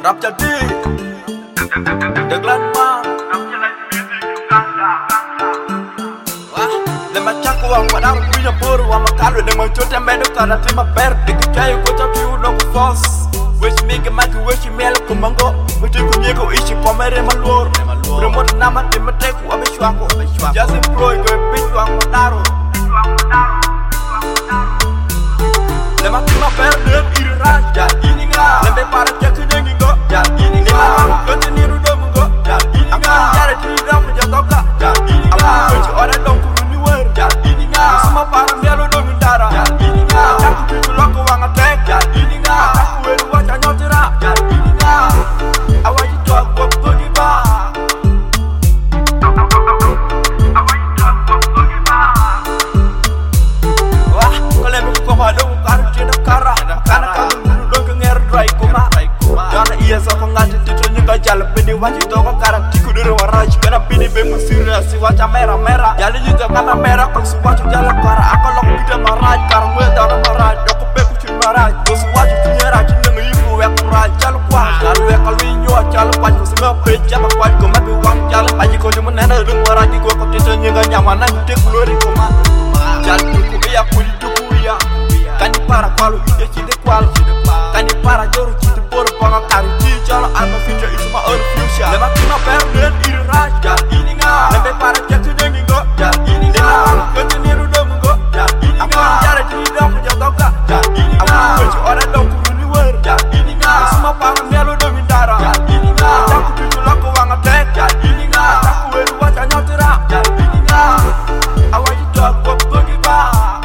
rap jadi deglan ma wah lema chaku wa madam punya boru wa makalo de manchote medo kana tima ber dikijayo kota piu no force wish me get my wish me lo kumango muti kunyeko ishi pomere malor remote nama timete ku abishwako just employ go bitwa madaro lema tima ber de iraja ininga lembe para chekene ngingo ja ininga kote niru do mungo ja ininga yare ti do jadoka ja ininga kote ora do kuruni wer ja ininga sama para melo do ngindara ja ininga taku tu loko wanga tek ja ininga taku weru wacha nyotira ja ininga awaji to ko kogi ba wah kole bu ko ma do karu chena kara kana kalu do nger dry kuma dana iya sa ko ngati tito nyinga jal bini waji to ko kara tiku dure waraji kana bini be musira si wacha mera mera jali nyinga kana mera ko su wacha jala kara akolok kita maraj kar mwe dana maraj do ko be ku chin maraj ko su wacha tinyara chin ngi fu we kuraj jal kwa jal we kalwi nyo jal pa ko su pe jaba kwa ko ma be wang jal pa ji ko jum nena dum waraji ko ko tito nyinga nyamana te kulori ko ma jal ku ya ku ya kani para kwalu ide chide kwalu kani para joru chide por panga kari chi jalo alma future is my own future lema kima perden iraja ininga lembe para chetu dengi go ja ininga kote niru do mungo ja ininga yare ti do ko jadoka ja ininga kote ora do kuruni wer ja ininga sama panga melo do mindara ja ininga taku tu loko wanga tek ja ininga taku weru wacha nyotira ja ininga awaji to ko kogi ba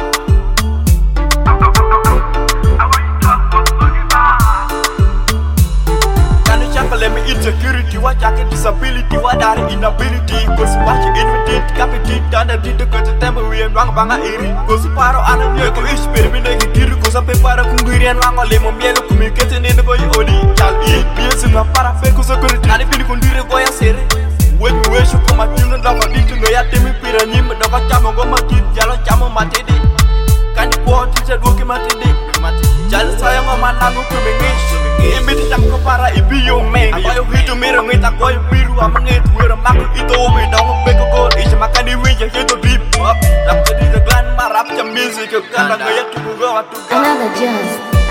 let me insecurity, what I can disability, what are inability, cause watch invitate, capitate, and the did the temporary and wrong banga eri, cause paro and a new experiment, cause a paper of Kunguri and Wang Lemo Mielo communicating in the boy Oli, Chal E, Piers and a parafeco security, and if you can do the boy a series. When you wish you come at you and love a bit to know ya Timmy Piranim, and the Chamo Gomati, Yellow Chamo Matidi. Can you quote it at Wokimatidi? Jal sayang manangu kumingis. Imiti takko para ibiyo men. Ako'y hito mirang ngit ako'y biru amangit. Wirang mako ito umidong beko god. Isya makani wiya hito deep up. Rap jadi the glan marap jam music. Kanda ngayat tubugo at tuga. Another jazz.